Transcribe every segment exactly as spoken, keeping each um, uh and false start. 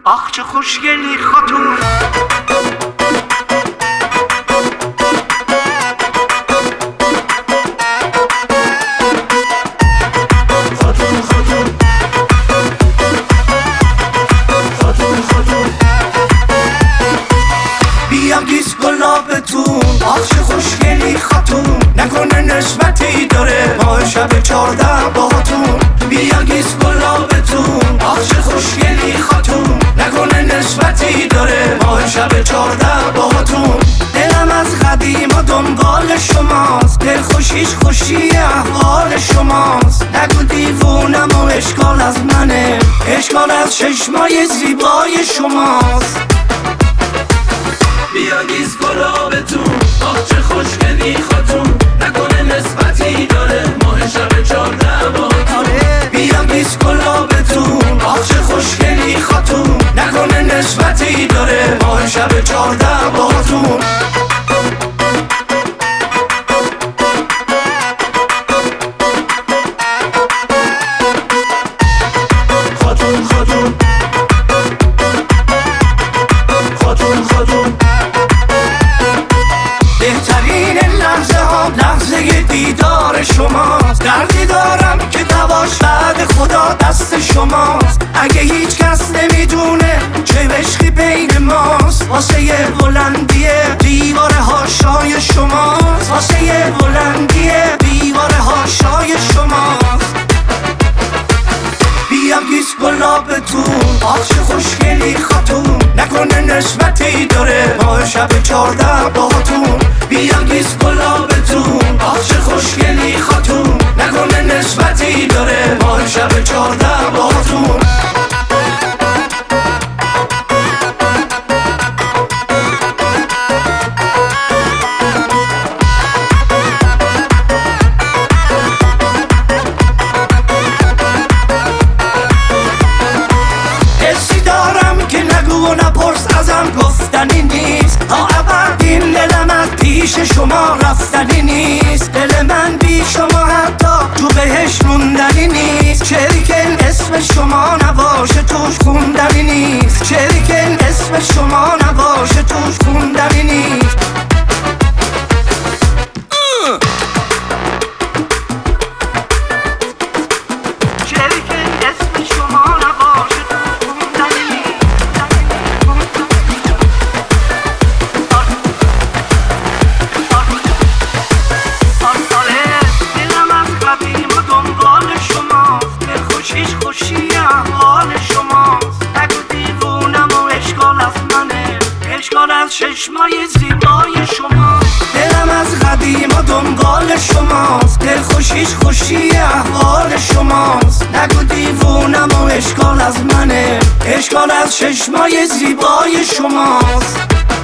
آخ چه خوشگلی خاتون. خاتون خاتون خاتون خاتون بیا گیس گلابتون. آخ چه خوشگلی خاتون، نکنه نسبتی داره ما شب چارده باهاتون. بیا گیس گلابتون. آخ چه خوشگلی خاتون، نکنه نسبتی داره ما شب چارده باهاتون. دلم از قدیم و دنبال شماست، دل خوشیش خوشی احوال شماست. نگو دیوونم و اشکال از منه، اشکال از چشمای زیبای شماست. بیا گیس گلابتون. آخ چه خوشگلی خاتون، نکنه نسبتی داره ماه شب چارده باهاتون. بیا گیس گلابتون. آخ چه خوشگلی خاتون، نکنه نسبتی داره ماه شب چارده باهاتون. خاتون خاتون خاتون خاتون بهترین لحظه ها لحظه دیدار شماست. دردی دارم که دواش بعد خدا دست شماست. اگه هیچ کس نمیدونه چه عشقی بین ماست، واسه بلندی دیوار هاشای شماست. واسه بلندی دیوار هاشای شماست. بیا گیس گلابتون. آخ چه خوشگلی خاتون، نکنه نسبتی داره ما شب چارده باهاتون. بیا گیس گلابتون. آخ چه خوشگلی خاتون، نکنه نسبتی داره ما شب چارده باهاتون. گفتنی نیست تا ابد این دلم از پیش شما رفتنی نیست. دل من بی شما حتی تو بهش موندنی نیست. چریکن اسم شما نباشه توش خوندنی نیست. چریکن اسم شما نباشه توش خوندنی نیست. خوشی احوال شماست. نگو دیوونم و اشکال از منه، اشکال از چشمای زیبای شماست. دلم از قدیم و دنبال شماست، دل خوشیش خوشی احوال شماست. نگو دیوونم و اشکال از منه، اشکال از چشمای زیبای شماست.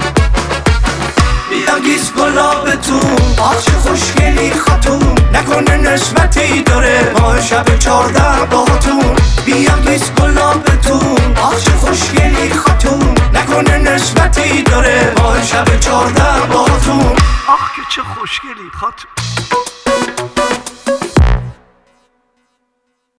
بیا گیس گلابتون. آخ چه خوشگلی خاتون، نکنه نسبتی داره ما شب چارده باهاتون. بیا گیس گلابتون. آخ چه خوشگلی خاتون، نکنه نسبتی داره ما شب چارده باهاتون. آخ که چه خوشگلی خاتون.